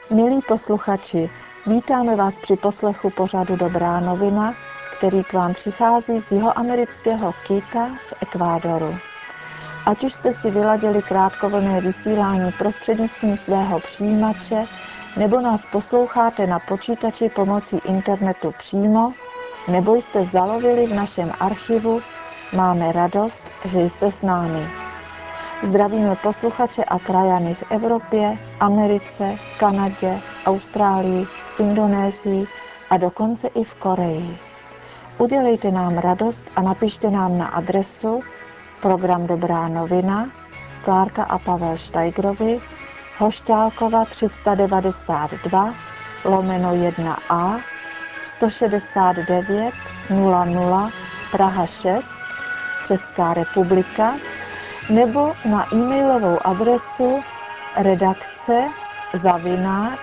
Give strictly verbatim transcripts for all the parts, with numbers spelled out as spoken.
Milí posluchači, vítáme vás při poslechu pořadu Dobrá novina, který k vám přichází z jihoamerického Quita v Ekvádoru. Ať už jste si vyladili krátkovlnné vysílání prostřednictvím svého přijímače, nebo nás posloucháte na počítači pomocí internetu přímo, nebo jste zalovili v našem archivu, máme radost, že jste s námi. Zdravíme posluchače a krajany v Evropě, Americe, Kanadě, Austrálii, Indonésii a dokonce i v Koreji. Udělejte nám radost a napište nám na adresu program Dobrá novina, Klárka a Pavel Štajgrovi, Hošťálkova tři sta devadesát dva, lomeno jedna A, sto šedesát devět nula nula, Praha šest, Česká republika, nebo na e-mailovou adresu redakce zavináč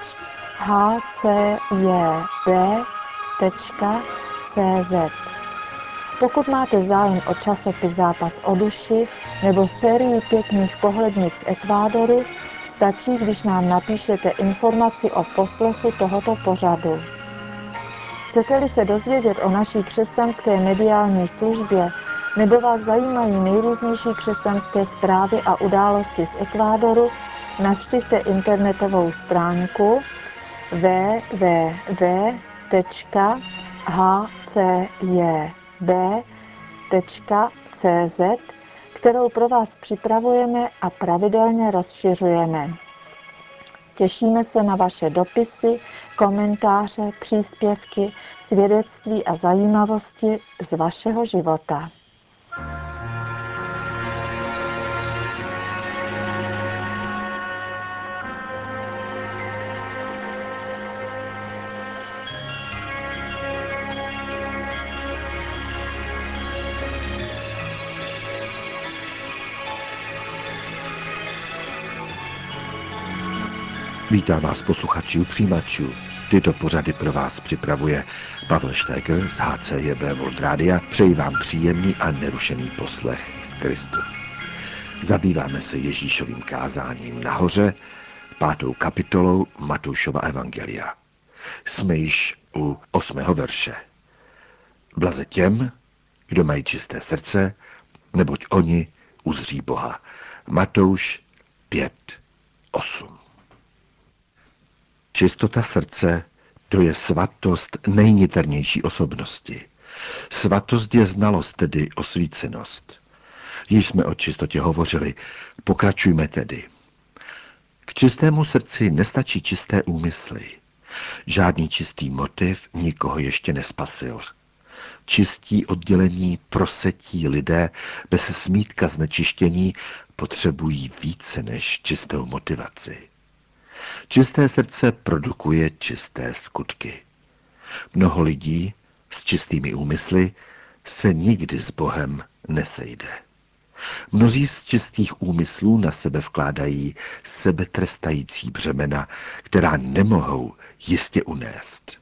hcjb tečka cz. Pokud máte zájem o časopis Zápas o duši nebo sérii pěkných pohlednic z Ekvádoru, stačí, když nám napíšete informaci o poslechu tohoto pořadu. Chcete-li se dozvědět o naší křesťanské mediální službě, nebo vás zajímají nejrůznější křesťanské zprávy a události z Ekvádoru, navštivte internetovou stránku w w w tečka h c j b tečka cz, kterou pro vás připravujeme a pravidelně rozšiřujeme. Těšíme se na vaše dopisy, komentáře, příspěvky, svědectví a zajímavosti z vašeho života. Vítám vás posluchači u přijímačů. Tyto pořady pro vás připravuje Pavel Štajgr z H C J B World Rádia. Přeji vám příjemný a nerušený poslech v Kristu. Zabýváme se Ježíšovým kázáním nahoře, pátou kapitolou Matoušova evangelia. Jsme již u osmého verše. Blaze těm, kdo mají čisté srdce, neboť oni uzří Boha. Matouš pět osm. Čistota srdce, to je svatost nejniternější osobnosti. Svatost je znalost, tedy osvícenost. Již jsme o čistotě hovořili, pokračujme tedy. K čistému srdci nestačí čisté úmysly. Žádný čistý motiv nikoho ještě nespasil. Čistí, oddělení, prosetí lidé bez smítka znečištění potřebují více než čistou motivaci. Čisté srdce produkuje čisté skutky. Mnoho lidí s čistými úmysly se nikdy s Bohem nesejde. Mnozí z čistých úmyslů na sebe vkládají sebetrestající břemena, která nemohou jistě unést.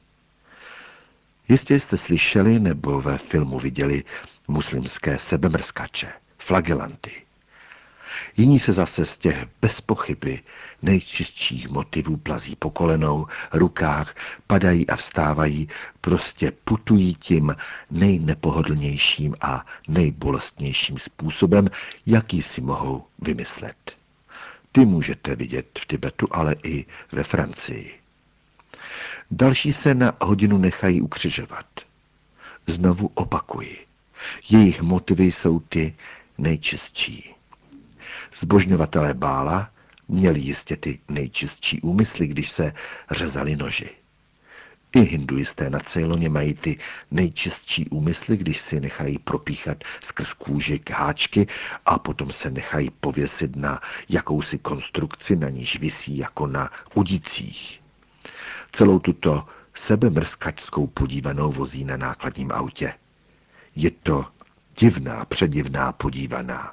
Jistě jste slyšeli nebo ve filmu viděli muslimské sebemrskače, flagelanty. Jiní se zase z těch bez pochyby nejčistších motivů plazí po kolenou, rukách, padají a vstávají, prostě putují tím nejnepohodlnějším a nejbolestnějším způsobem, jaký si mohou vymyslet. Ty můžete vidět v Tibetu, ale i ve Francii. Další se na hodinu nechají ukřižovat. Znovu opakuji, jejich motivy jsou ty nejčistší. Zbožňovatelé Bála měli jistě ty nejčistší úmysly, když se řezali noži. I hinduisté na Ceyloně mají ty nejčistší úmysly, když si nechají propíchat skrz kůži háčky a potom se nechají pověsit na jakousi konstrukci, na níž visí jako na udicích. Celou tuto sebemrskačskou podívanou vozí na nákladním autě. Je to divná, předivná podívaná.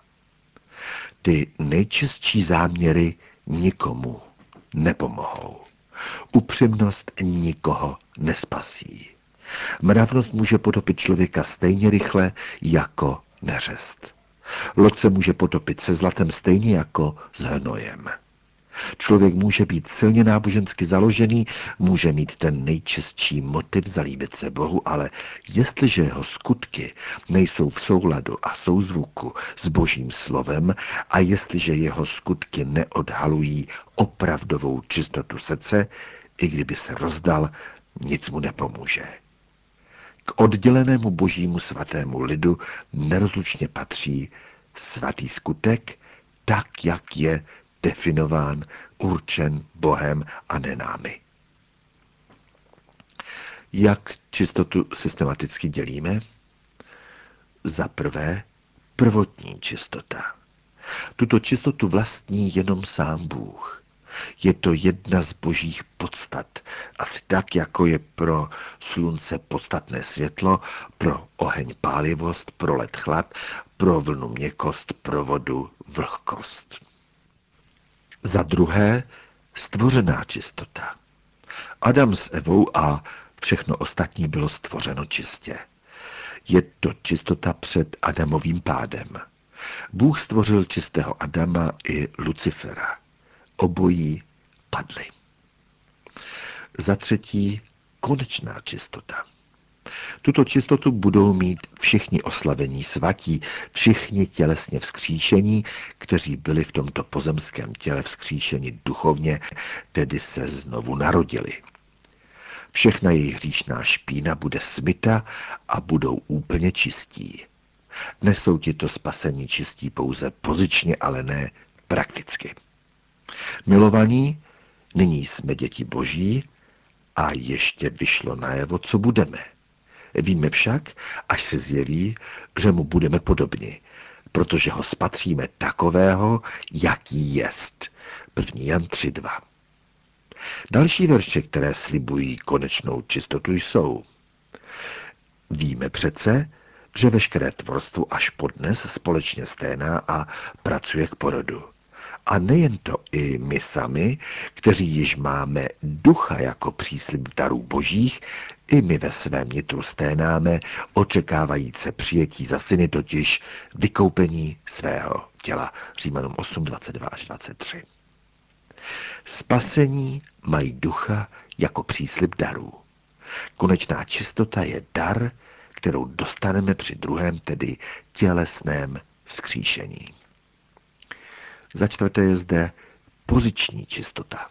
Ty nejčistší záměry nikomu nepomohou. Upřímnost nikoho nespasí. Mravnost může potopit člověka stejně rychle jako neřest. Loď se může potopit se zlatem stejně jako s hnojem. Člověk může být silně nábožensky založený, může mít ten nejčistší motiv zalíbit se Bohu, ale jestliže jeho skutky nejsou v souladu a souzvuku s Božím slovem a jestliže jeho skutky neodhalují opravdovou čistotu srdce, i kdyby se rozdal, nic mu nepomůže. K oddělenému Božímu svatému lidu nerozlučně patří svatý skutek, tak, jak je definován, určen Bohem a ne námi. Jak čistotu systematicky dělíme? Za prvé, prvotní čistota. Tuto čistotu vlastní jenom sám Bůh. Je to jedna z božích podstat, asi tak, jako je pro slunce podstatné světlo, pro oheň pálivost, pro led chlad, pro vlnu měkkost, pro vodu vlhkost. Za druhé, stvořená čistota. Adam s Evou a všechno ostatní bylo stvořeno čistě. Je to čistota před Adamovým pádem. Bůh stvořil čistého Adama i Lucifera. Obojí padli. Za třetí, konečná čistota. Tuto čistotu budou mít všichni oslavení svatí, všichni tělesně vzkříšení, kteří byli v tomto pozemském těle vzkříšeni duchovně, tedy se znovu narodili. Všechna jejich hříšná špína bude smyta a budou úplně čistí. Dnes jsou tito spasení čistí pouze pozičně, ale ne prakticky. Milovaní, nyní jsme děti Boží a ještě vyšlo najevo, co budeme. Víme však, až se zjeví, že mu budeme podobni, protože ho spatříme takového, jaký jest. první Jan tři dva. Další verše, které slibují konečnou čistotu, jsou: Víme přece, že veškeré tvorstvo až podnes společně sténá a pracuje k porodu. A nejen to, i my sami, kteří již máme ducha jako příslib darů božích, i my ve svém nitru sténáme, očekávajíce přijetí za syny, totiž vykoupení svého těla. Římanům osm, dvacet dva až dvacet tři. Spasení mají ducha jako příslib darů. Konečná čistota je dar, kterou dostaneme při druhém, tedy tělesném vzkříšení. Za čtvrté je zde poziční čistota.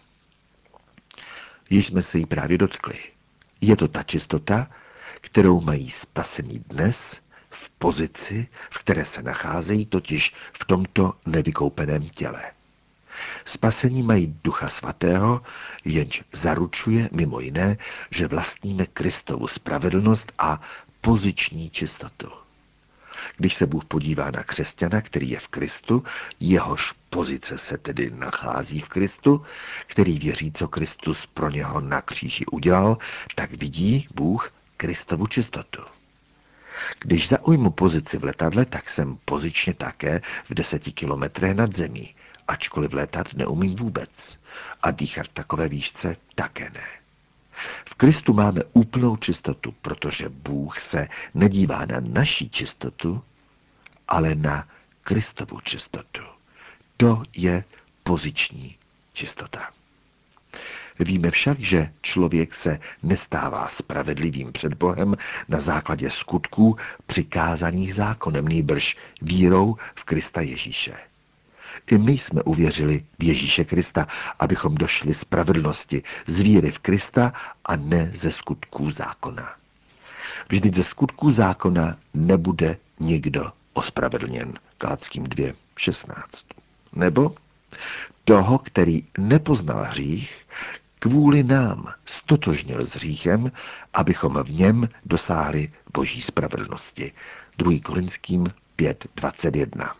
Již jsme se jí právě dotkli. Je to ta čistota, kterou mají spasení dnes v pozici, v které se nacházejí, totiž v tomto nevykoupeném těle. Spasení mají Ducha Svatého, jenž zaručuje mimo jiné, že vlastníme Kristovu spravedlnost a poziční čistotu. Když se Bůh podívá na křesťana, který je v Kristu, jehož pozice se tedy nachází v Kristu, který věří, co Kristus pro něho na kříži udělal, tak vidí Bůh Kristovu čistotu. Když zaujmu pozici v letadle, tak jsem pozičně také v deseti kilometrech nad zemí, ačkoliv letat neumím vůbec. A dýchat v takové výšce také ne. V Kristu máme úplnou čistotu, protože Bůh se nedívá na naši čistotu, ale na Kristovu čistotu. To je poziční čistota. Víme však, že člověk se nestává spravedlivým před Bohem na základě skutků přikázaných zákonem, nýbrž vírou v Krista Ježíše. I my jsme uvěřili v Ježíše Krista, abychom došli spravedlnosti z víry v Krista a ne ze skutků zákona. Vždyť ze skutků zákona nebude nikdo ospravedlněn. Galackým dva šestnáct. Nebo toho, který nepoznal hřích, kvůli nám stotožnil s hříchem, abychom v něm dosáhli boží spravedlnosti. druhý Korinským pět dvacet jedna.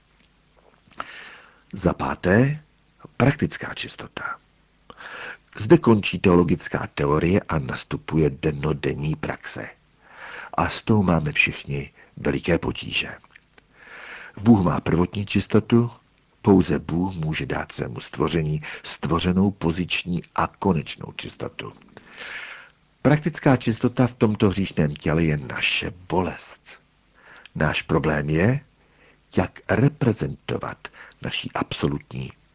Za páté, praktická čistota. Zde končí teologická teorie a nastupuje dennodenní praxe. A s tou máme všichni veliké potíže. Bůh má prvotní čistotu, pouze Bůh může dát svému stvoření stvořenou poziční a konečnou čistotu. Praktická čistota v tomto hříšném těle je naše bolest. Náš problém je, jak reprezentovat naší absolutní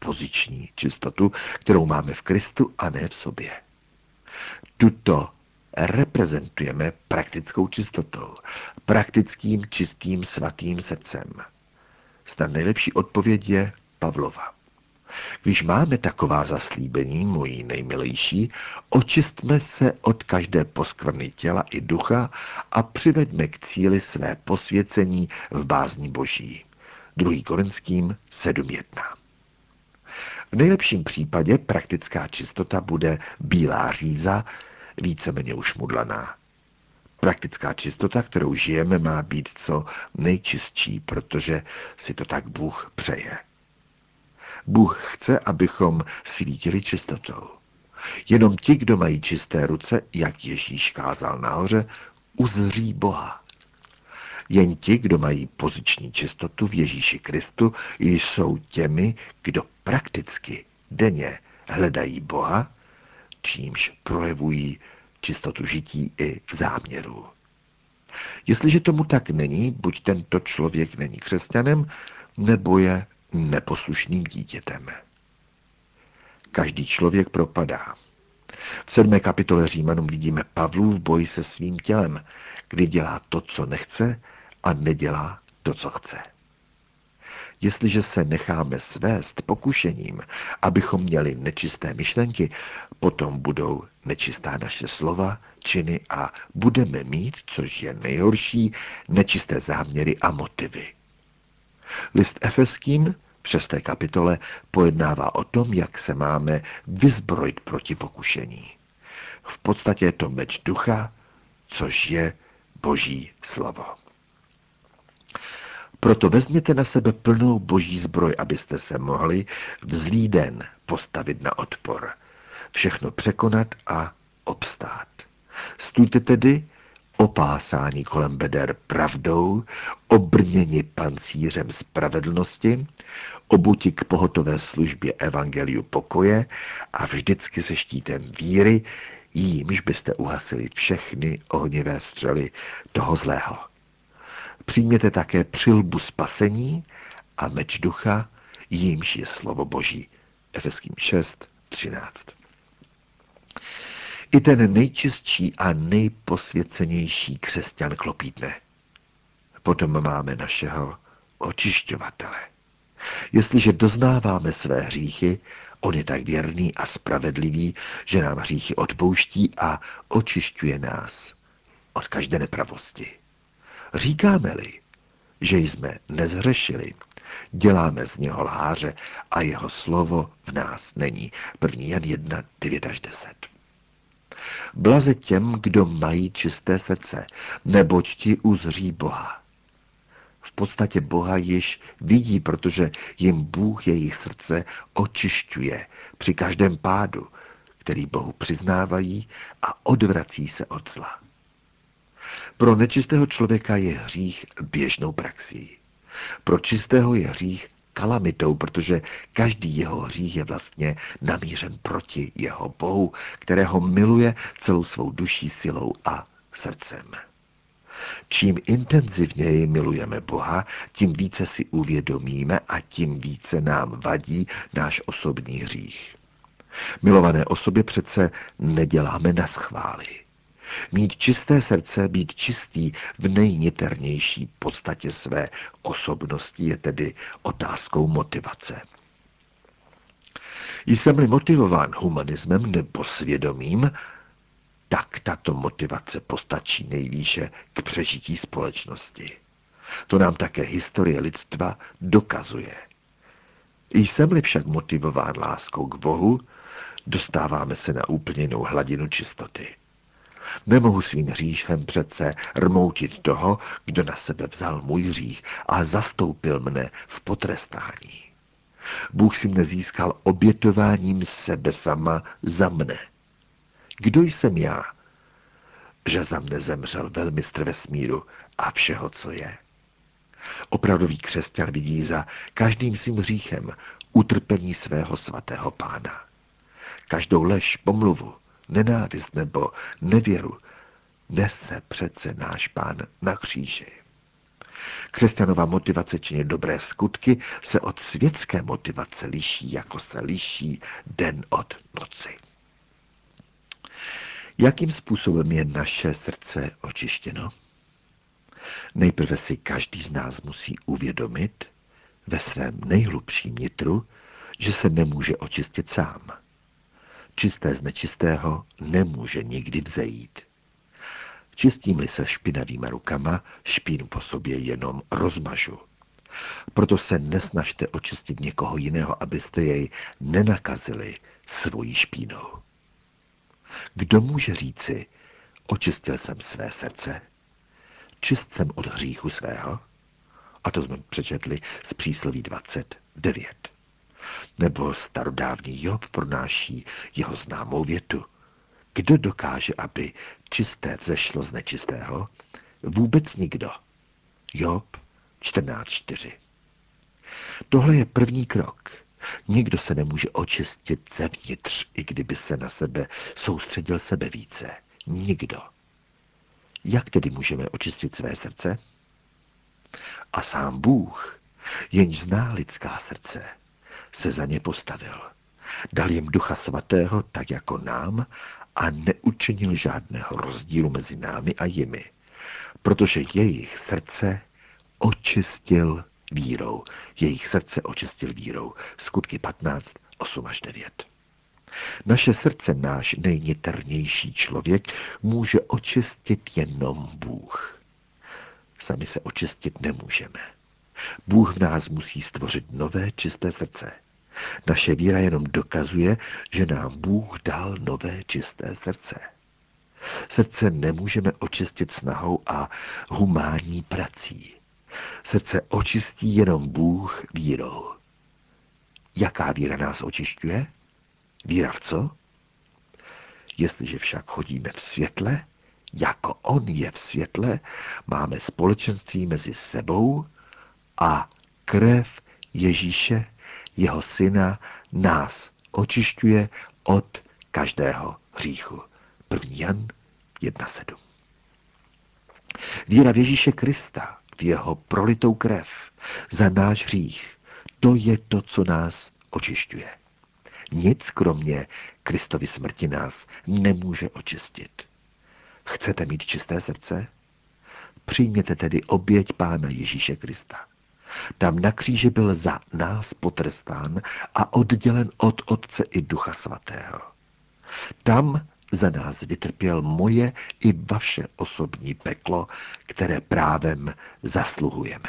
poziční čistotu, kterou máme v Kristu a ne v sobě. Tuto reprezentujeme praktickou čistotou, praktickým, čistým, svatým srdcem. Snad nejlepší odpověď je Pavlova. Když máme taková zaslíbení, moji nejmilejší, očistme se od každé poskvrny těla i ducha a přiveďme k cíli své posvěcení v bázni Boží. druhý Korinským sedm jedna. V nejlepším případě praktická čistota bude bílá říza, víceméně ušmudlaná. Praktická čistota, kterou žijeme, má být co nejčistší, protože si to tak Bůh přeje. Bůh chce, abychom svítili čistotou. Jenom ti, kdo mají čisté ruce, jak Ježíš kázal nahoře, uzří Boha. Jen ti, kdo mají poziční čistotu v Ježíši Kristu, jsou těmi, kdo prakticky denně hledají Boha, čímž projevují čistotu žití i záměru. Jestliže tomu tak není, buď tento člověk není křesťanem, nebo je neposlušným dítětem. Každý člověk propadá. V sedmé kapitole Římanům vidíme Pavlův boj se svým tělem, kdy dělá to, co nechce, a nedělá to, co chce. Jestliže se necháme svést pokušením, abychom měli nečisté myšlenky, potom budou nečistá naše slova, činy a budeme mít, což je nejhorší, nečisté záměry a motivy. List Efeským v šesté kapitole pojednává o tom, jak se máme vyzbrojit proti pokušení. V podstatě je to meč ducha, což je Boží slovo. Proto vezměte na sebe plnou Boží zbroj, abyste se mohli v zlý den postavit na odpor, všechno překonat a obstát. Stůjte tedy opásání kolem beder pravdou, obrněni pancířem spravedlnosti, obuti k pohotové službě evangeliu pokoje a vždycky se štítem víry, jímž byste uhasili všechny ohnivé střely toho zlého. Přijměte také přilbu spasení a meč ducha, jímž je slovo Boží. Efeským šest třináct. I ten nejčistší a nejposvěcenější křesťan klopítne. Potom máme našeho očišťovatele. Jestliže doznáváme své hříchy, on je tak věrný a spravedlivý, že nám hříchy odpouští a očišťuje nás od každé nepravosti. Říkáme-li, že jsme nezhřešili, děláme z něho lháře a jeho slovo v nás není. první Jan jedna devět až deset. Blaze těm, kdo mají čisté srdce, neboť ti uzří Boha. V podstatě Boha již vidí, protože jim Bůh jejich srdce očišťuje při každém pádu, který Bohu přiznávají a odvrací se od zla. Pro nečistého člověka je hřích běžnou praxí. Pro čistého je hřích kalamitou, protože každý jeho hřích je vlastně namířen proti jeho Bohu, kterého miluje celou svou duší, silou a srdcem. Čím intenzivněji milujeme Boha, tím více si uvědomíme a tím více nám vadí náš osobní hřích. Milované osobě přece neděláme naschvály. Mít čisté srdce, být čistý v nejniternější podstatě své osobnosti je tedy otázkou motivace. Jsem-li motivován humanismem nebo svědomím, tak tato motivace postačí nejvýše k přežití společnosti. To nám také historie lidstva dokazuje. Jsem-li však motivován láskou k Bohu, dostáváme se na úplně jinou hladinu čistoty. Nemohu svým hříchem přece rmoutit toho, kdo na sebe vzal můj hřích a zastoupil mne v potrestání. Bůh si mne získal obětováním sebe sama za mne. Kdo jsem já, že za mne zemřel velmistr vesmíru a všeho, co je? Opravdový křesťan vidí za každým svým hříchem utrpení svého svatého Pána. Každou lež, pomluvu, nenávist nebo nevěru nese přece náš Pán na kříži. Křesťanová motivace činit dobré skutky se od světské motivace liší, jako se liší den od noci. Jakým způsobem je naše srdce očištěno? Nejprve si každý z nás musí uvědomit ve svém nejhlubším nitru, že se nemůže očistit sám. Čisté z nečistého nemůže nikdy vzejít. Čistím-li se špinavýma rukama, špínu po sobě jenom rozmažu. Proto se nesnažte očistit někoho jiného, abyste jej nenakazili svojí špínou. Kdo může říci, očistil jsem své srdce, čist jsem od hříchu svého? A to jsme přečetli z přísloví dvacet devět. Nebo starodávný Job pronáší jeho známou větu. Kdo dokáže, aby čisté vzešlo z nečistého? Vůbec nikdo. Job čtrnáct čtyři. Tohle je první krok. Nikdo se nemůže očistit zevnitř, i kdyby se na sebe soustředil sebe více. Nikdo. Jak tedy můžeme očistit své srdce? A sám Bůh, jenž zná lidská srdce, se za ně postavil. Dal jim Ducha Svatého tak jako nám a neučinil žádného rozdílu mezi námi a jimi, protože jejich srdce očistil vírou. Jejich srdce očistil vírou. Skutky patnáct, osm až devět. Naše srdce, náš nejniternější člověk, může očistit jenom Bůh. Sami se očistit nemůžeme. Bůh v nás musí stvořit nové čisté srdce. Naše víra jenom dokazuje, že nám Bůh dal nové čisté srdce. Srdce nemůžeme očistit snahou a humánní prací. Srdce očistí jenom Bůh vírou. Jaká víra nás očišťuje? Víra v co? Jestliže však chodíme v světle, jako on je v světle, máme společenství mezi sebou a krev Ježíše, jeho syna, nás očišťuje od každého hříchu. první Jan jedna sedm. Víra v Ježíše Krista, v jeho prolitou krev za náš hřích, to je to, co nás očišťuje. Nic kromě Kristovy smrti nás nemůže očistit. Chcete mít čisté srdce? Přijměte tedy oběť Pána Ježíše Krista. Tam na kříži byl za nás potrestán a oddělen od Otce i Ducha Svatého. Tam za nás vytrpěl moje i vaše osobní peklo, které právem zasluhujeme.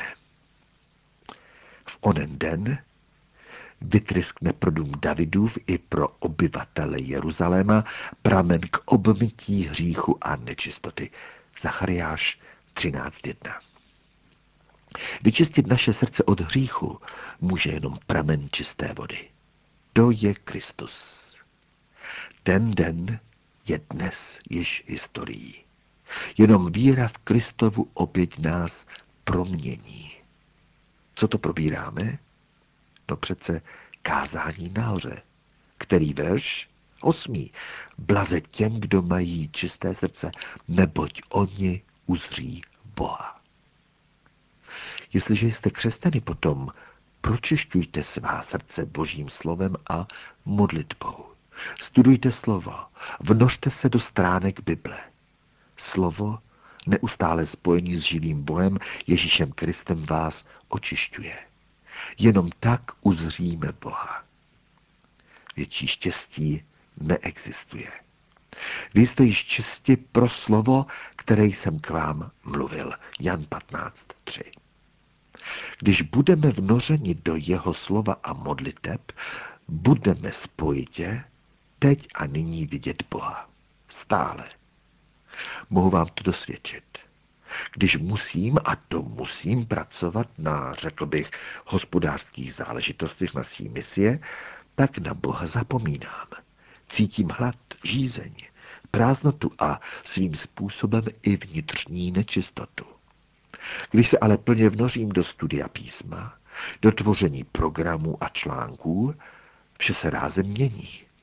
V onen den vytryskne pro dům Davidův i pro obyvatele Jeruzaléma pramen k obmytí hříchu a nečistoty. Zachariáš třináct jedna. Vyčistit naše srdce od hříchu může jenom pramen čisté vody. To je Kristus. Ten den je dnes již historií. Jenom víra v Kristovu oběť nás promění. Co to probíráme? No přece kázání nahoře. Který verš? Osmý. Blaze těm, kdo mají čisté srdce, neboť oni uzří Boha. Jestliže jste křesťany, potom pročišťujte svá srdce Božím slovem a modlitbou. Studujte slovo, vnožte se do stránek Bible. Slovo, neustále spojení s živým Bohem, Ježíšem Kristem, vás očišťuje. Jenom tak uzříme Boha. Větší štěstí neexistuje. Vy jste již čisti pro slovo, které jsem k vám mluvil. Jan patnáct tři. Když budeme vnořeni do jeho slova a modliteb, budeme spojitě teď a nyní vidět Boha. Stále. Mohu vám to dosvědčit. Když musím, a to musím pracovat na, řekl bych, hospodářských záležitostech naší misie, tak na Boha zapomínám. Cítím hlad, žízeň, prázdnotu a svým způsobem i vnitřní nečistotu. Když se ale plně vnořím do studia písma, do tvoření programů a článků, vše se rázem mění.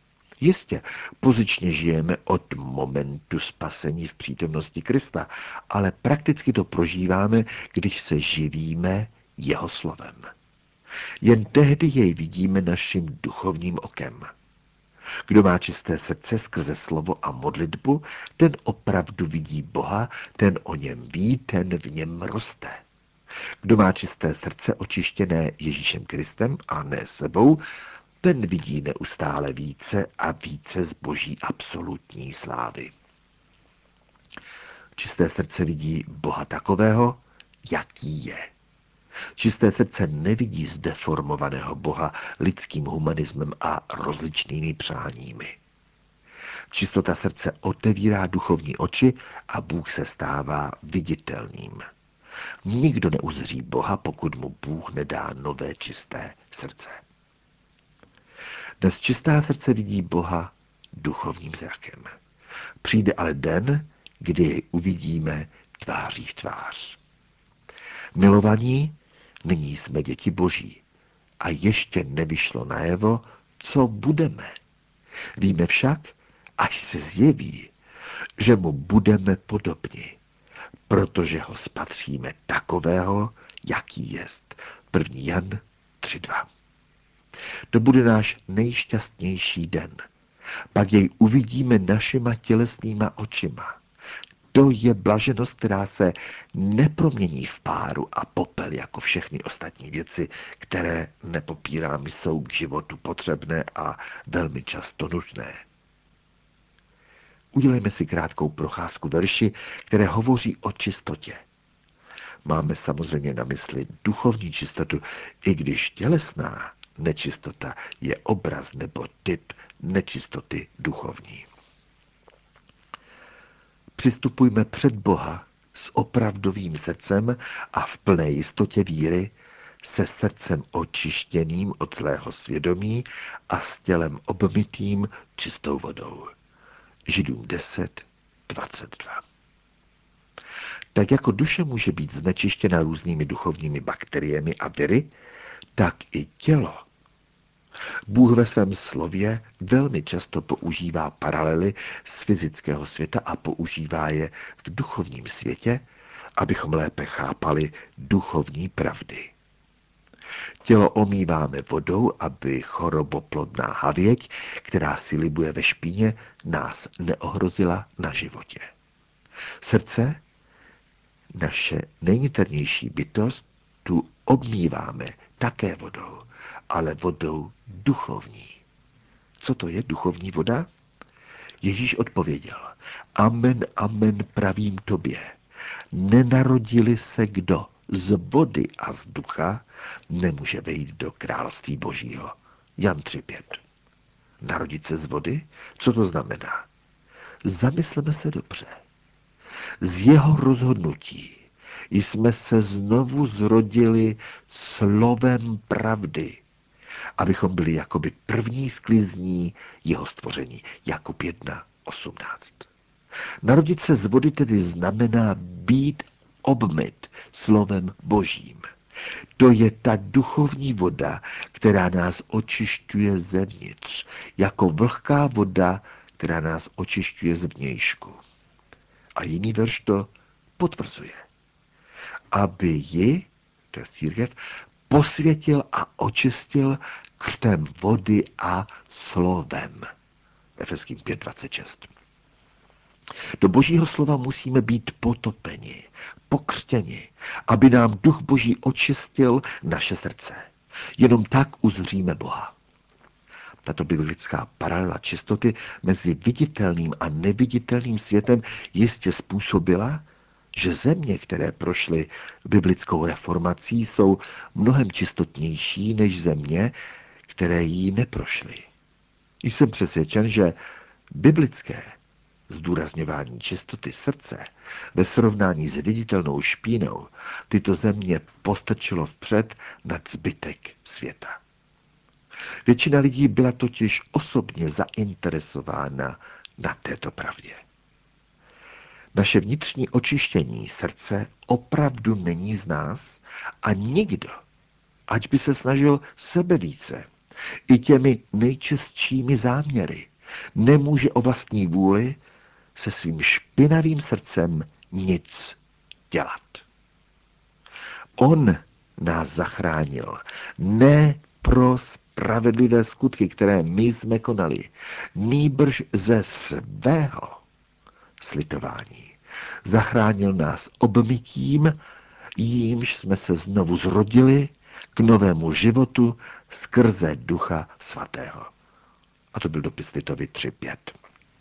Jistě, pozičně žijeme od momentu spasení v přítomnosti Krista, ale prakticky to prožíváme, když se živíme jeho slovem. Jen tehdy jej vidíme naším duchovním okem. Kdo má čisté srdce skrze slovo a modlitbu, ten opravdu vidí Boha, ten o něm ví, ten v něm roste. Kdo má čisté srdce očištěné Ježíšem Kristem a ne sebou, ten vidí neustále více a více z Boží absolutní slávy. Čisté srdce vidí Boha takového, jaký je. Čisté srdce nevidí zdeformovaného Boha lidským humanismem a rozličnými přáními. Čistota srdce otevírá duchovní oči a Bůh se stává viditelným. Nikdo neuzří Boha, pokud mu Bůh nedá nové čisté srdce. Dnes čistá srdce vidí Boha duchovním zrakem. Přijde ale den, kdy jej uvidíme tváří v tvář. Milovaní, nyní jsme děti Boží a ještě nevyšlo najevo, co budeme. Víme však, až se zjeví, že mu budeme podobni, protože ho spatříme takového, jaký jest. první Jan tři dva. To bude náš nejšťastnější den. Pak jej uvidíme našima tělesnýma očima. To je blaženost, která se nepromění v páru a popel jako všechny ostatní věci, které, nepopírám, jsou k životu potřebné a velmi často nutné. Udělejme si krátkou procházku verši, které hovoří o čistotě. Máme samozřejmě na mysli duchovní čistotu, i když tělesná nečistota je obraz nebo typ nečistoty duchovní. Přistupujme před Boha s opravdovým srdcem a v plné jistotě víry, se srdcem očištěným od zlého svědomí a s tělem obmytým čistou vodou. Židům deset dvacet dva. Tak jako duše může být znečištěna různými duchovními bakteriemi a viry, tak i tělo. Bůh ve svém slově velmi často používá paralely z fyzického světa a používá je v duchovním světě, abychom lépe chápali duchovní pravdy. Tělo omýváme vodou, aby choroboplodná havěť, která si libuje ve špíně, nás neohrozila na životě. Srdce, naše nejniternější bytost, tu obmýváme také vodou, ale vodou duchovní. Co to je duchovní voda? Ježíš odpověděl, amen, amen, pravím tobě, nenarodili se kdo z vody a z ducha, nemůže vejít do království Božího. Jan tři pět. Narodit se z vody? Co to znamená? Zamysleme se dobře. Z jeho rozhodnutí jsme se znovu zrodili slovem pravdy, abychom byli jakoby první sklizní jeho stvoření. Jakub jedna osmnáct. Narodit se z vody tedy znamená být obmyt slovem Božím. To je ta duchovní voda, která nás očišťuje zevnitř, jako vlhká voda, která nás očišťuje zvnějšku. A jiný verš to potvrzuje. Aby ji, to je církev, posvětil a očistil křtem vody a slovem. Efeským pět dvacet šest. Do Božího slova musíme být potopeni, pokřtěni, aby nám duch Boží očistil naše srdce. Jenom tak uzříme Boha. Tato biblická paralela čistoty mezi viditelným a neviditelným světem jistě způsobila, že země, které prošly biblickou reformací, jsou mnohem čistotnější než země, které jí neprošly. Jsem přesvědčen, že biblické zdůrazňování čistoty srdce ve srovnání s viditelnou špínou tyto země postrčilo vpřed nad zbytek světa. Většina lidí byla totiž osobně zainteresována na této pravdě. Naše vnitřní očištění srdce opravdu není z nás a nikdo, ať by se snažil sebevíce, i těmi nejčistšími záměry, Nemůže o vlastní vůli se svým špinavým srdcem nic dělat. On nás zachránil ne pro spravedlivé skutky, které my jsme konali, nýbrž ze svého slitování. Zachránil nás obmytím, jímž jsme se znovu zrodili k novému životu skrze Ducha Svatého. A to byl dopis Titovi tři pět.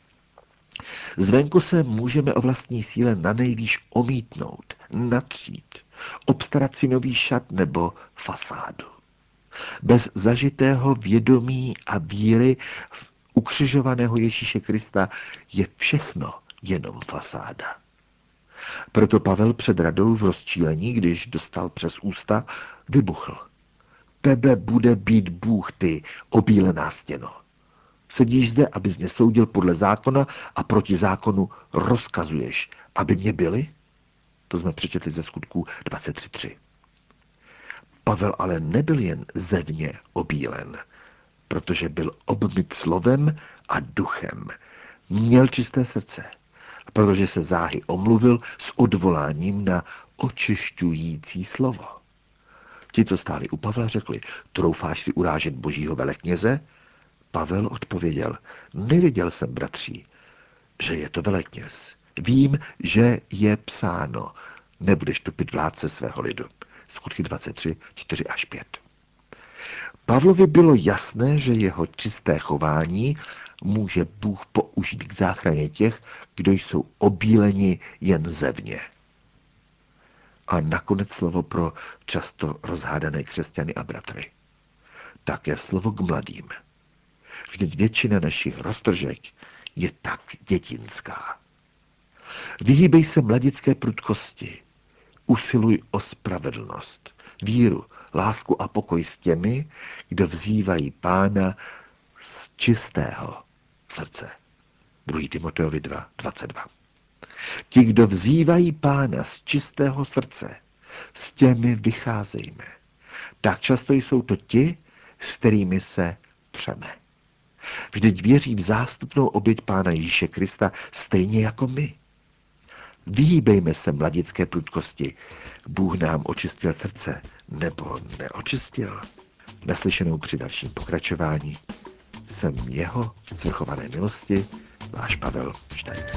Zvenku se můžeme o vlastní síle nanejvýš omítnout, natřít, obstarat si nový šat nebo fasádu. Bez zažitého vědomí a víry v ukřižovaného Ježíše Krista je všechno jenom fasáda. Proto Pavel před radou v rozčílení, když dostal přes ústa, vybuchl. Tebe bude být Bůh, ty obílená stěno. Sedíš zde, abys mě soudil podle zákona a proti zákonu rozkazuješ, aby mě byli? To jsme přečetli ze Skutků dvacet tři tři. Pavel ale nebyl jen zevně obílen, protože byl obmyt slovem a duchem. Měl čisté srdce, protože se záhy omluvil s odvoláním na očišťující slovo. Ti, co stáli u Pavla, řekli, troufáš si urážet božího velekněze? Pavel odpověděl, nevěděl jsem, bratří, že je to velekněz. Vím, že je psáno, nebudeš tupit vládce svého lidu. Skutky dvacet tři čtyři až pět. Pavlovi bylo jasné, že jeho čisté chování může Bůh použít k záchraně těch, kdo jsou obíleni jen zevně. A nakonec slovo pro často rozhádané křesťany a bratry. Také slovo k mladým. Vždyť většina našich roztržek je tak dětinská. Vyhýbej se mladické prudkosti. Usiluj o spravedlnost, víru, lásku a pokoj s těmi, kdo vzývají Pána z čistého srdce. druhý Timoteovi dva dvacet dva. Ti, kdo vzývají Pána z čistého srdce, s těmi vycházejme. Tak často jsou to ti, s kterými se přeme. Vždyť věří v zástupnou oběť Pána Ježíše Krista stejně jako my. Vyhýbejme se mladické prudkosti. Bůh nám očistil srdce, nebo neočistil. Naslyšenou při dalším pokračování. Jsem jeho svrchované milosti, váš Pavel Štajn.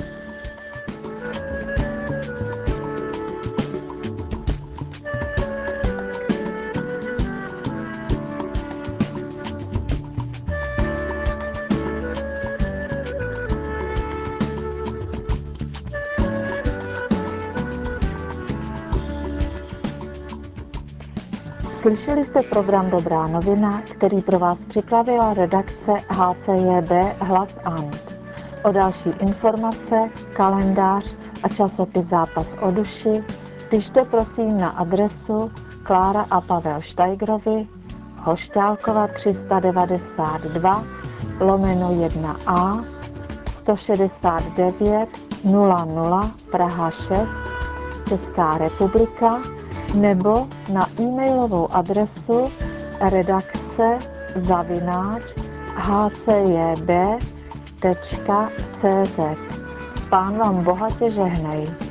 Slyšeli jste program Dobrá novina, který pro vás připravila redakce H C J B Hlas And. O další informace, kalendář a časopis Zápas o duši pište prosím na adresu Klára a Pavel Štajgrovi, Hošťálkova tři sta devadesát dva lomeno jedna A, sto šedesát devět nula nula Praha šest, Česká republika, nebo na e-mailovou adresu redakce zavináč hcjb tečka cz. Pán vám bohatě žehnej.